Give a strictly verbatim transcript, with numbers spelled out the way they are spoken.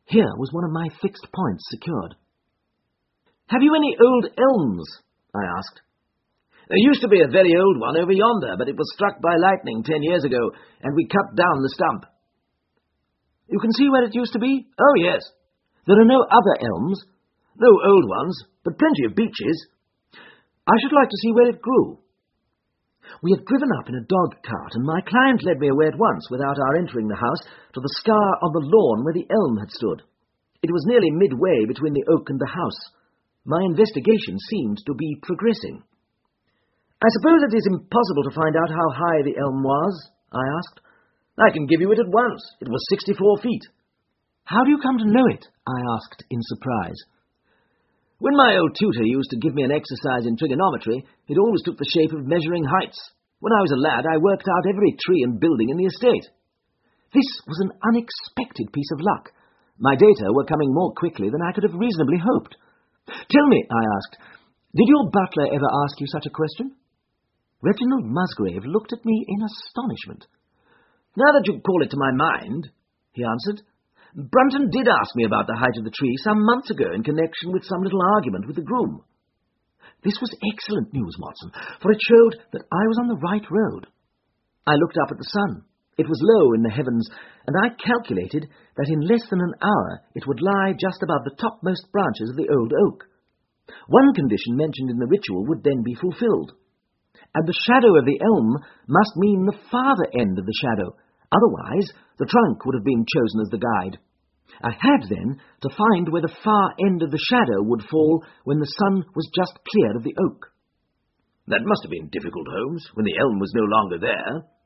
Here was one of my fixed points secured. "Have you any old elms?" I asked. "There used to be a very old one over yonder, but it was struck by lightning ten years ago, and we cut down the stump." "You can see where it used to be?" "Oh, yes." "There are no other elms?" "No old ones, but plenty of beeches." "I should like to see where it grew." We had driven up in a dog-cart, and my client led me away at once, without our entering the house, to the scar on the lawn where the elm had stood. It was nearly midway between the oak and the house. My investigation seemed to be progressing. "I suppose it is impossible to find out how high the elm was?" I asked. "I can give you it at once. It was sixty-four feet. "How do you come to know it?" I asked in surprise. "When my old tutor used to give me an exercise in trigonometry, it always took the shape of measuring heights. When I was a lad, I worked out every tree and building in the estate." This was an unexpected piece of luck. My data were coming more quickly than I could have reasonably hoped. "Tell me," I asked, "did your butler ever ask you such a question?" Reginald Musgrave looked at me in astonishment. "Now that you call it to my mind," he answered, "Brunton did ask me about the height of the tree some months ago in connection with some little argument with the groom." This was excellent news, Watson, for it showed that I was on the right road. I looked up at the sun. It was low in the heavens, and I calculated that in less than an hour it would lie just above the topmost branches of the old oak. One condition mentioned in the ritual would then be fulfilled. And the shadow of the elm must mean the farther end of the shadow. Otherwise, the trunk would have been chosen as the guide. I had, then, to find where the far end of the shadow would fall when the sun was just cleared of the oak. "That must have been difficult, Holmes, when the elm was no longer there."